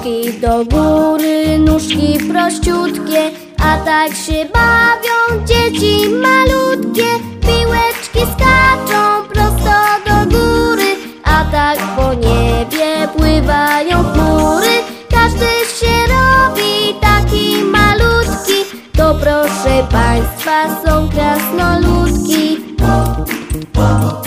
Piłeczki do góry, nóżki prościutkie, a tak się bawią dzieci malutkie. Piłeczki skaczą prosto do góry, a tak po niebie pływają chmury. Każdy się robi taki malutki, to proszę państwa są krasnoludki.